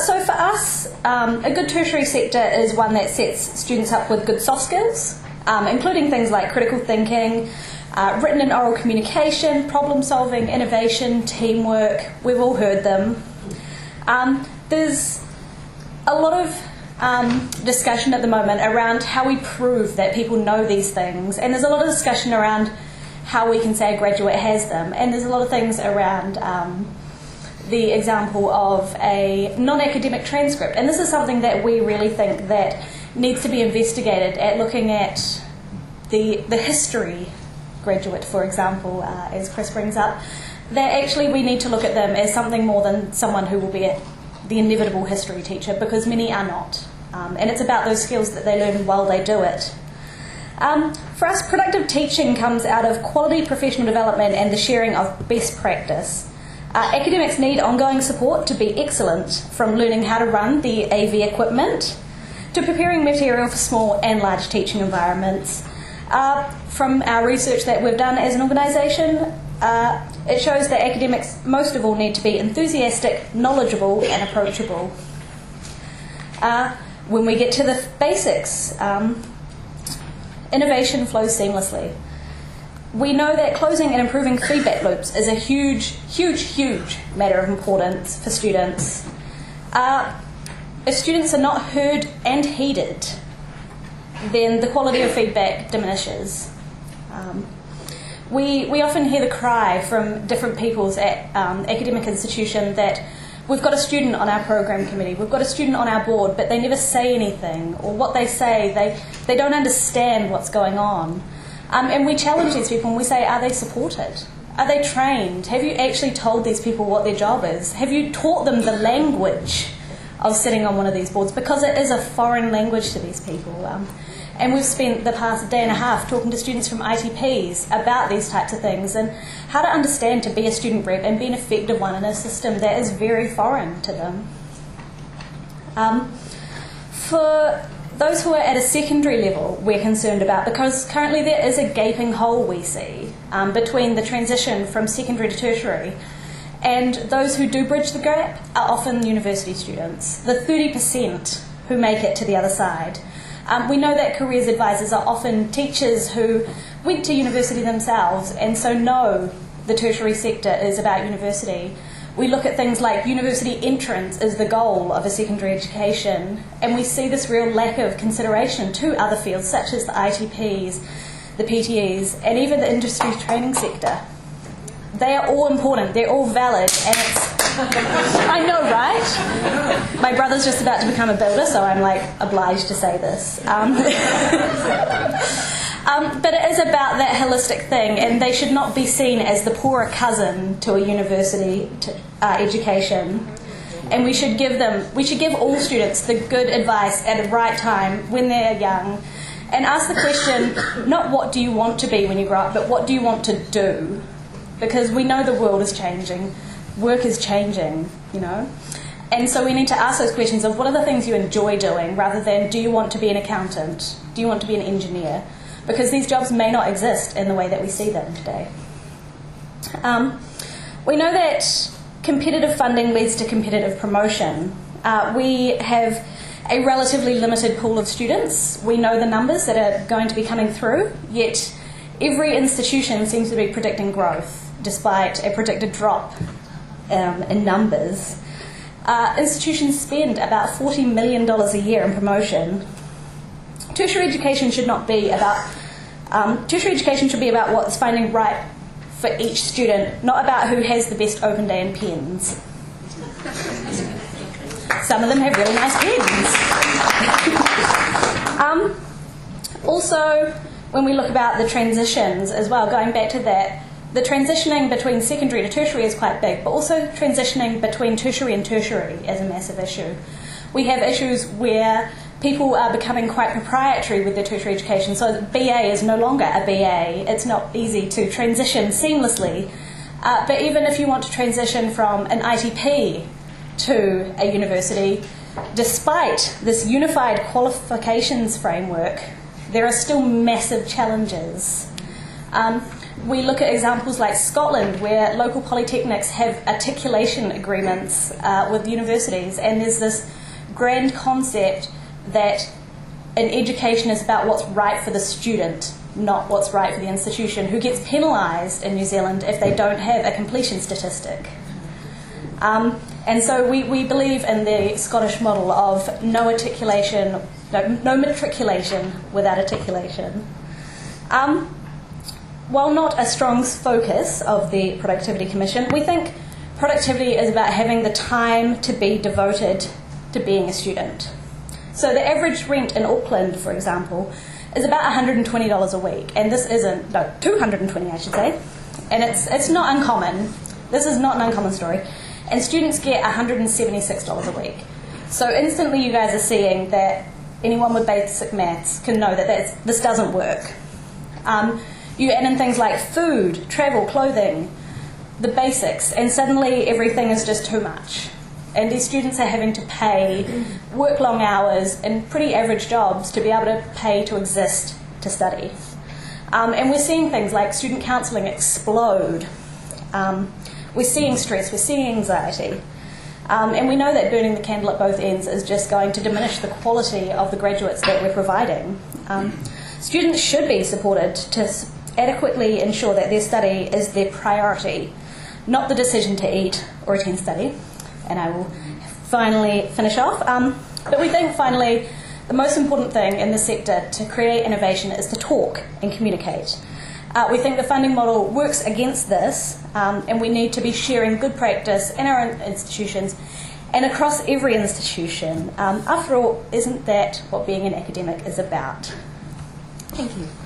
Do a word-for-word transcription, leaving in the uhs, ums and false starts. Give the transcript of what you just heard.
so for us, um, a good tertiary sector is one that sets students up with good soft skills, um, including things like critical thinking, uh, written and oral communication, problem solving, innovation, teamwork. We've all heard them. Um, there's a lot of um, discussion at the moment around how we prove that people know these things, and there's a lot of discussion around how we can say a graduate has them, and there's a lot of things around um, the example of a non-academic transcript, and this is something that we really think that needs to be investigated at looking at the the history graduate, for example, uh, as Chris brings up, that actually we need to look at them as something more than someone who will be a, the inevitable history teacher, because many are not, um, and it's about those skills that they learn while they do it. Um, for us, productive teaching comes out of quality professional development and the sharing of best practice. Uh, academics need ongoing support to be excellent, from learning how to run the A V equipment to preparing material for small and large teaching environments. Uh, from our research that we've done as an organisation, uh, it shows that academics most of all need to be enthusiastic, knowledgeable and approachable. Uh, when we get to the basics, um, innovation flows seamlessly. We know that closing and improving feedback loops is a huge, huge, huge matter of importance for students. Uh, if students are not heard and heeded, then the quality of feedback diminishes. Um, we, we often hear the cry from different peoples at um, academic institution that we've got a student on our program committee, we've got a student on our board, but they never say anything, or what they say, they, they don't understand what's going on. Um, and we challenge these people and we say, are they supported? Are they trained? Have you actually told these people what their job is? Have you taught them the language of sitting on one of these boards? Because it is a foreign language to these people. Um, and we've spent the past day and a half talking to students from I T Ps about these types of things and how to understand to be a student rep and be an effective one in a system that is very foreign to them. Um, for those who are at a secondary level, we're concerned about, because currently there is a gaping hole we see um, between the transition from secondary to tertiary, and those who do bridge the gap are often university students, the thirty percent who make it to the other side. Um, we know that careers advisors are often teachers who went to university themselves and so know the tertiary sector is about university. We look at things like university entrance as the goal of a secondary education, and we see this real lack of consideration to other fields such as the I T Ps, the P T Es, and even the industry training sector. They are all important, they're all valid, and it's... I know, right? My brother's just about to become a builder, so I'm like obliged to say this. Um, Um, but it is about that holistic thing, and they should not be seen as the poorer cousin to a university to, uh, education. And we should give them, we should give all students the good advice at the right time when they're young, and ask the question, not what do you want to be when you grow up, but what do you want to do? Because we know the world is changing, work is changing, you know. And so we need to ask those questions of what are the things you enjoy doing, rather than do you want to be an accountant, do you want to be an engineer? Because these jobs may not exist in the way that we see them today. Um, we know that competitive funding leads to competitive promotion. Uh, we have a relatively limited pool of students. We know the numbers that are going to be coming through, yet every institution seems to be predicting growth, despite a predicted drop um, in numbers. Uh, institutions spend about forty million dollars a year in promotion. Tertiary education should not be about, um, tertiary education should be about what's finding right for each student, not about who has the best open day and pens. Some of them have really nice pens. um, also, when we look about the transitions as well, going back to that, the transitioning between secondary to tertiary is quite big, but also transitioning between tertiary and tertiary is a massive issue. We have issues where people are becoming quite proprietary with their tertiary education, so B A is no longer a B A. It's not easy to transition seamlessly. Uh, but even if you want to transition from an I T P to a university, despite this unified qualifications framework, there are still massive challenges. Um, We look at examples like Scotland, where local polytechnics have articulation agreements uh, with universities, and there's this grand concept that an education is about what's right for the student, not what's right for the institution, who gets penalised in New Zealand if they don't have a completion statistic. Um, and so we, we believe in the Scottish model of no articulation, no, no matriculation without articulation. Um, while not a strong focus of the Productivity Commission, we think productivity is about having the time to be devoted to being a student. So the average rent in Auckland, for example, is about one hundred twenty dollars a week, and this isn't, no, two hundred twenty dollars I should say, and it's, it's not uncommon. This is not an uncommon story. And students get one hundred seventy-six dollars a week. So instantly you guys are seeing that anyone with basic maths can know that that's, this doesn't work. Um, you add in things like food, travel, clothing, the basics, and suddenly everything is just too much. And these students are having to pay, work long hours in pretty average jobs to be able to pay to exist, to study. Um, and we're seeing things like student counselling explode. Um, we're seeing stress, we're seeing anxiety. Um, and we know that burning the candle at both ends is just going to diminish the quality of the graduates that we're providing. Um, students should be supported to adequately ensure that their study is their priority, not the decision to eat or attend study. And I will finally finish off. Um, but we think, finally, the most important thing in this sector to create innovation is to talk and communicate. Uh, we think the funding model works against this, um, and we need to be sharing good practice in our own institutions and across every institution. Um, after all, isn't that what being an academic is about? Thank you.